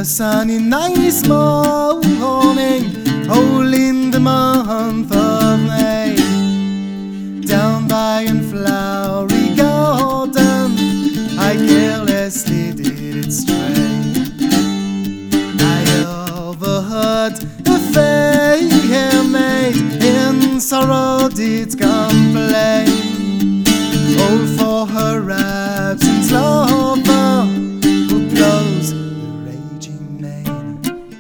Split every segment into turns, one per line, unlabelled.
sunny nice morning, all in the month of May, down by a flowery garden, I carelessly did it stray. I overheard a fair maid in sorrow did complain, all for her absent lover who blows the raging main.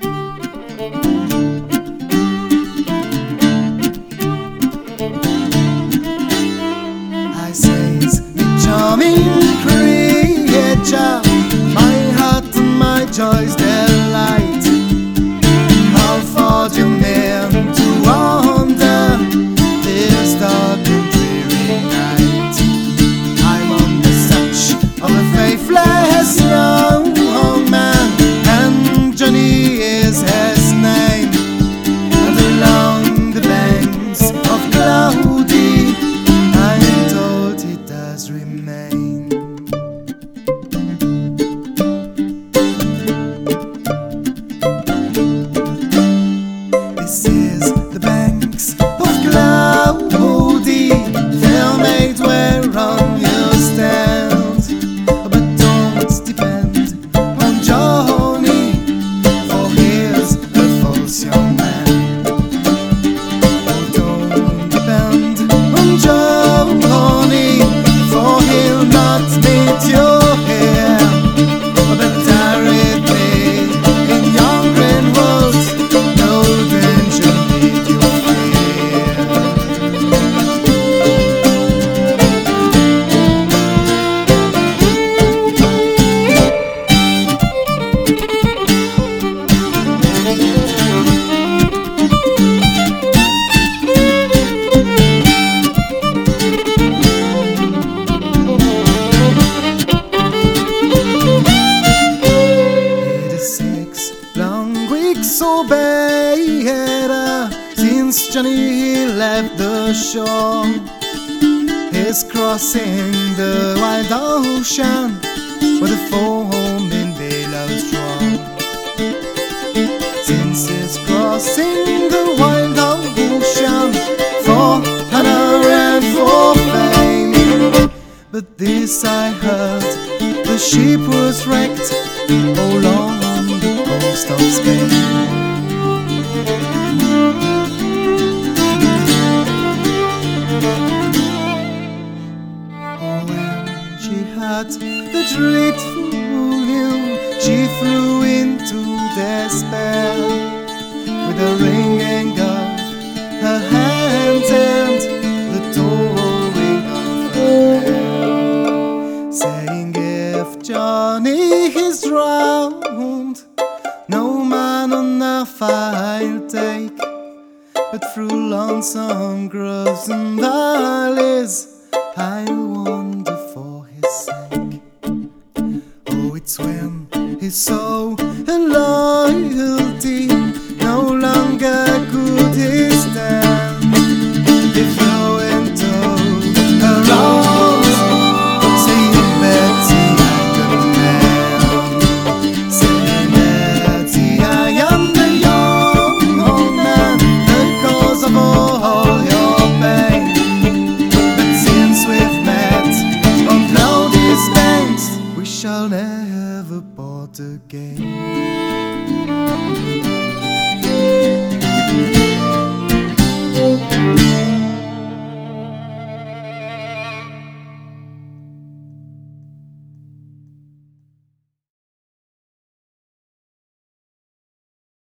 I says, me charming creature, my heart and my joy's delight, how far do you mean to wander this dark and dreary night? I'm on the search of a faithless young man, and Johnny is his name, and along the banks of Cloudy I'm told he does remain. This is the banks of Cloudy, fair maid whereon you stand, but don't depend on Johnny, for he's a false young man. Oh, don't depend on Johnny, for he'll not meet you here, but tarry me in yon green woods, no danger need you fear. It is 6 long weeks obeyed since Johnny left the shore. He's crossing the wild ocean where the foaming billows roar. Since he's crossing the wild ocean for honor and for fame, but this I heard, the ship was wrecked all on the coast of Spain. Oh, when she heard the dreadful news, she flew into despair, with a ringing of her hands and the towing of her hair, saying, if Johnny is drowned, no man on earth I'll take, but through lonesome groves and valleys I'll wander for his sake. Oh, it's when he saw her loyalty no longer could he stand, he flew into her arms, saying, Betty, I'm the man, saying, Betty, I am the young man, the cause of all your pain. But since we've met on Cloudy's banks, we shall never part again.